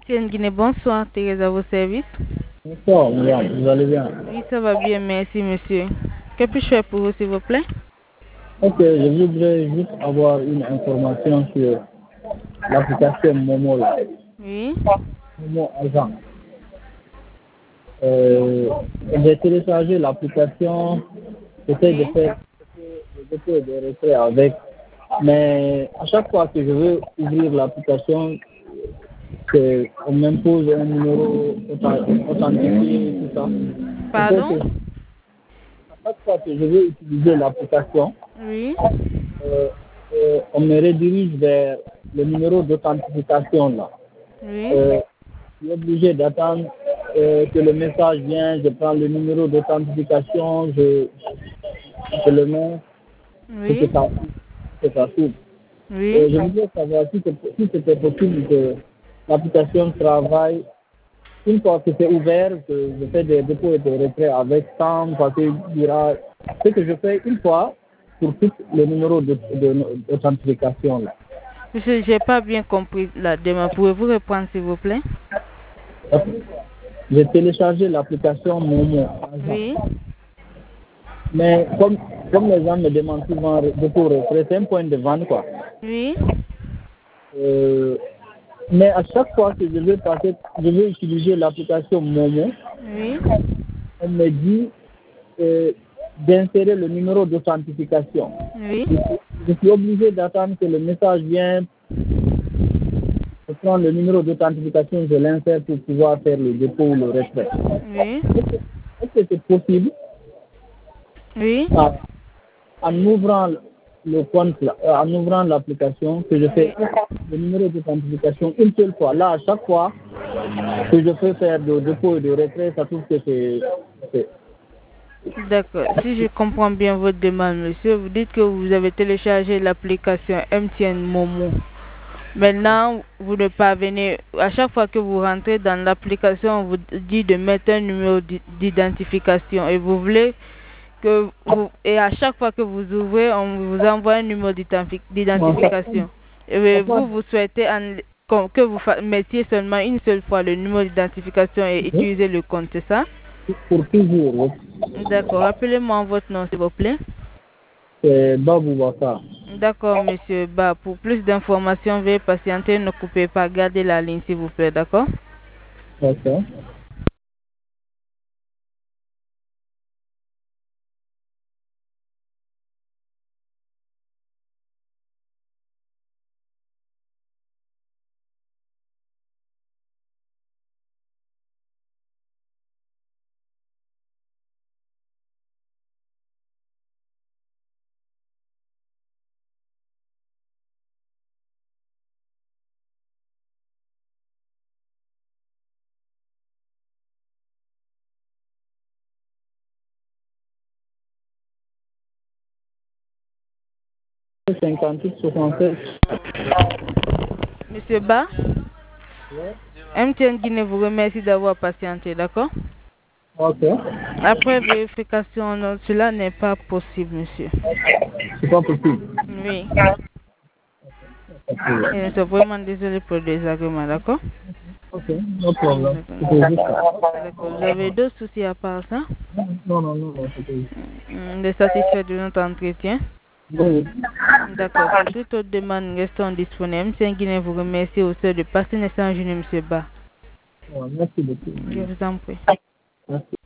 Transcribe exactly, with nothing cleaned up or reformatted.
M T N Guinée, bonsoir, Thérèse à vos services. Bonsoir, madame, vous allez bien? Oui, ça va bien, merci, monsieur. Que puis-je faire pour vous, s'il vous plaît? Ok, je voudrais juste avoir une information sur l'application Momo là. Oui. Momo Agent. Euh, j'ai téléchargé l'application, j'essaie de Oui. faire le dépôt et de retrait avec, mais à chaque fois que je veux ouvrir l'application, c'est- on m'impose un numéro authent- authentifié, tout ça. Il faut Pardon? que, à chaque fois que je veux utiliser l'application, Oui. euh, euh, on me redirige vers le numéro d'authentification là. Oui. Euh, je suis obligé d'attendre euh, que le message vienne, je prends le numéro d'authentification, je, je le mets pour que Oui. ça, que ça s'ouvre. Oui. Et je voudrais savoir si c'est- si c'était possible que l'application travaille une fois que c'est ouvert, que je fais des dépôts et des retraits avec sans passer dira ce que je fais une fois pour tous les numéros de- de- d'authentification là. Monsieur, j'ai pas bien compris la demande. Pouvez-vous reprendre, s'il vous plaît? J'ai téléchargé l'application Momo Agent. Oui. Mais comme, comme les gens me demandent souvent de pour retrait, c'est un point de vente quoi. Oui. Euh, mais à chaque fois que je veux passer, je veux utiliser l'application Momo, Oui. on me dit euh, d'insérer le numéro d'authentification. Oui. Je, suis je suis obligé d'attendre que le message vienne, je prends le numéro d'authentification, je l'insère pour pouvoir faire le dépôt ou le retrait. Oui. Est-ce que c'est possible Oui. en, en ouvrant le compte, là, euh, en ouvrant l'application, que je fais Oui. le numéro d'authentification une seule fois. Là, à chaque fois que je peux faire de dépôt et de retrait, ça trouve que c'est... c'est- D'accord. Si je comprends bien votre demande, monsieur, vous dites que vous avez téléchargé l'application M T N Momo. Maintenant, vous ne parvenez, à chaque fois que vous rentrez dans l'application, on vous dit de mettre un numéro d'i- d'identification et vous voulez que vous, et à chaque fois que vous ouvrez, on vous envoie un numéro d'identifi- en fait, d'identification. Et en fait, vous, vous souhaitez en- qu'on- que vous fa- mettiez seulement une seule fois le numéro d'identification et utiliser le compte, c'est ça? pour toujours, oui. D'accord. Rappelez-moi votre nom, s'il vous plaît. C'est Babou Bakar. D'accord, monsieur Ba. Pour plus d'informations, veuillez patienter. Ne coupez pas. Gardez la ligne, s'il vous plaît. D'accord? Ok. cinquante-huit soixante-seize. Monsieur Ba, Ouais. M T N Guinée vous remercie d'avoir patienté. D'accord? Ok. Après vérification, non, cela n'est pas possible, monsieur. C'est pas possible. Oui. Ok. Et nous sommes vraiment désolés pour le désagrément. D'accord? Ok, no problem. D'accord. C'était juste ça. D'accord. Vous avez d'autres soucis à part ça? Non, non, non, non, c'était juste ça. Vous êtes satisfait de notre entretien? Oui. D'accord. Pour toute autre demande, restons disponibles. M T N Guinée vous remercie au sein de passer naissance, monsieur Ba. Ouais, merci beaucoup. Je vous en prie. Merci.